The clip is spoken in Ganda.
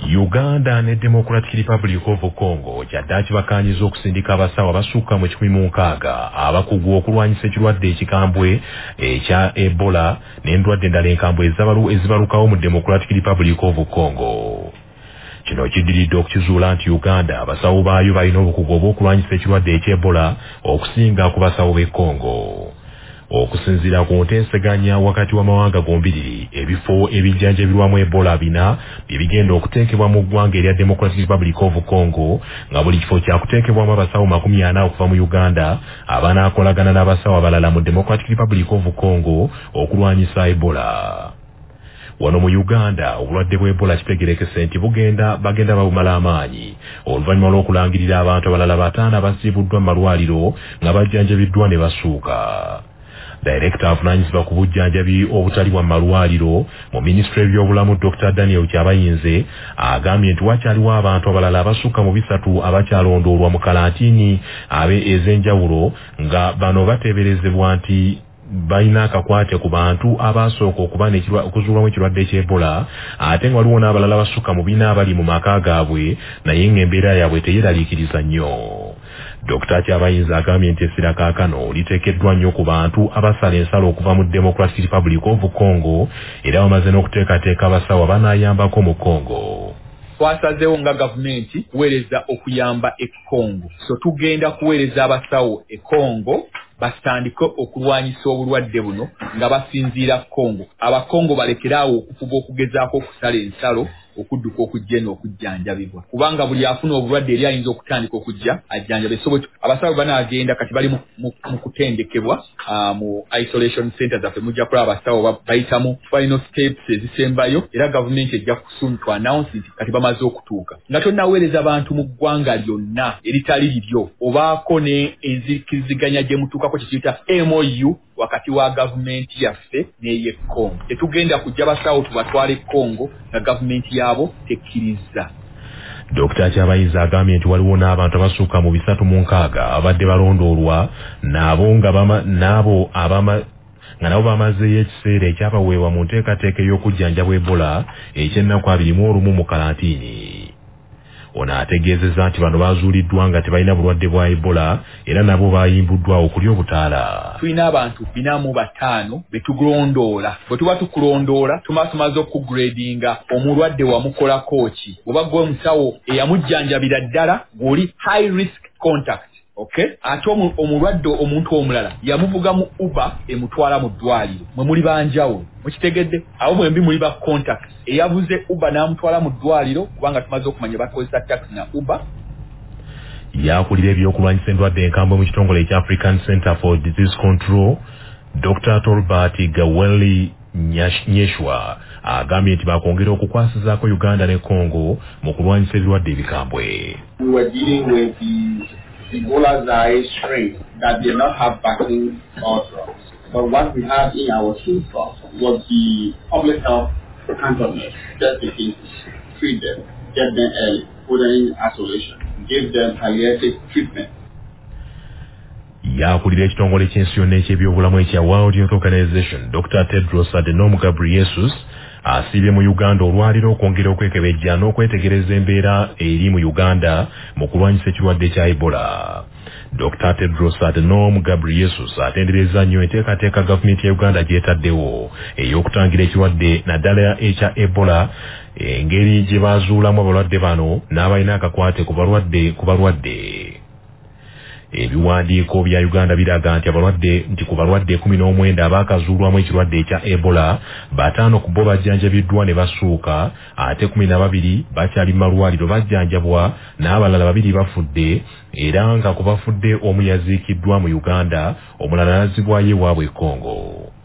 Uganda ne Democratic Republic of Congo kyaddaaki bakanyiza okusindika abasawo abasukka mu 16 abakugu okulwanyisa ekirwadde ekikambwe ekya Ebola n'endwadde endala enkambwe ezibalukawo mu Democratic Republic of Congo. Kino kidiridde okukizuula nti Uganda abasawo baayo balina obukugu obw'okulwanyisa ekirwadde eky'Ebola okusinga ku basawo b'e Congo. Okusinziira ku nteeseganya wakati w'amawanga gombiriri, ebifo ebijjanjabirwamu Ebola 4 bye bigenda okuteekebwa mu ggwanga erya Democratic Republic of Congo, nga buli kifo kyakuteekebwamu abasawo 40 okuva mu Uganda abanaakolagana n'abasawo abalala mu Democratic Republic of Congo okulwanyisa Ebola. Wano mu Uganda obulwadde bwa Ebola kitegerekese nti bagenda babumala amaanyi oluvannyuma lw'okulangirira abantu abalala 5 abasiibuddwa mu malwaliro nga bajjanjabiddwa ne basuuka. Director avunaanyizibwa ku bujjanjabi obutali bwa malwaliro mu Ministry y'ebyobulamu Dr. Daniel Kyabayinze agambye nti wakyaliwo abantu abalala abasukka mu 3 abakyalondoolwa mu kalantiini ez'enjawulo nga bano bateeberezebwa nti balina akakwate ku bantu abasooka okuzuulwamu ekirwadde ky'Ebola, ate nga waliwo n'abalala basukka mu 4 abali mu maka gaabwe naye ng'embeera yaabwe teyeraliikiriza nnyo. Dr. Kyabayinza agambye nti essira kaakano liteekeddwa nnyo ku bantu abasala ensalo okuva mu Democratic Republic of Congo era bamaze n'okuteekateeka abasawo abanaayambako mu Congo. Twasazeewo nga gavumenti kuweereza okuyamba e Congo, so tugenda kuweereza abasawo e Congo basitandike okulwanyisa obulwadde buno nga basinziira Congo. Abakongo balekeraawo okufuba okugezaako okusala ensalo okudduka okujja n'okujjanjabibwa, kubanga buli afuna obulwadde eri ayinza okutandika okujja ajjanjabe. So abasawo banaagenda kati bali mu kutendekebwa mu isolation centers zaffe. Mujja kulaba abasawo bayitamu final steps ezisembayo, era gavumenti ejja soon to announce nti kati bamaze okutuuka. Nga tonnaweereza abantu mu ggwanga lyonna eritali liryo obaako ne enzikiriziganya gye mutuukako kikiyita MOU wakati wa gavumenti yaffe n'eye Congo. Tetugenda kujja basawo tubatwale Congo nga gavumenti yabo tekkiriza. Dr. Kyabayinza agambye nti waliwo n'abantu abasukka mu 360 abadde balondoolwa nabo bamazeeyo ekiseera ekyabaweebwa mu nteekateeka y'okujjanjabwa Ebola eky'ennaku 21 mu kalantiini. Ono ategeezezza nti bano baazuuliddwa nga tebalina bulwadde bwa Ebola era nabo baayimbuddwa okulya obutaala. Tulina abantu 405 be tugulondoola. Bwe tuba tukulondoola tumaze okugradinga omulwadde wamukolako ki. Oba gwe omusawo eyamujjanjabira ddala ng'oli high risk contact. Okay? Ate omulwadde omuntu omulala yamuvuga mu Uber emutwala mu ddwaliro. Mwe muli banjawulo. Mukitegedde? Abo mwembi muli ba contact. Eyavuze Uber n'amutwala mu ddwaliro kubanga tumaze okumanya bakozesa taxi na Uber. Yakulira ebyokulwanyisa endwadde enkambwe mu kitongole ekya African Center for Disease Control, Dr. Tolbert Gaweli Nyeshwa agambye nti bakwongera okukwasizaako Uganda ne Congo mu kulwanyisa ebirwadde ebikambwe. We were dealing with the Ebola Zaire strain that did not have vaccines or drugs. But what we had in our toolbox was the public health cantonment, just begin to treat them, get them early, put them in isolation, give them palliative treatment. Yakulira ekitongole ky'ensi yonna eky'ebyobulamu ekya World Health Organization, Dr. Tedros Adhanom Ghebreyesus asiibye mu Uganda olwaliro okwongera okwekebejja n'okwetegereza embeera eri mu Uganda mu kulwanyisa ekirwadde kya Ebola. Dr. Tedros Adhanom Ghebreyesus atendereza nnyo enteekateeka gavumenti ya Uganda gyetaddewo ey'okutangira ekirwadde naddala ekya Ebola, engeri gye baazuulamu abalwadde bano n'abalina akakwate ku balwadde. Ebiwandiiko bya Uganda biraga nti ku balwadde 19 abaakazuulwamu ekirwadde ekya Ebola, 5 ku bo bajjanjabiddwa ne basuuka, ate 12 bakyali mu malwaliro bajjanjabwa n'abalala 2 bafudde, era nga ku bafudde omu yaziikiddwa mu Uganda, omulala n'azzibwayo ewaabwe e Congo.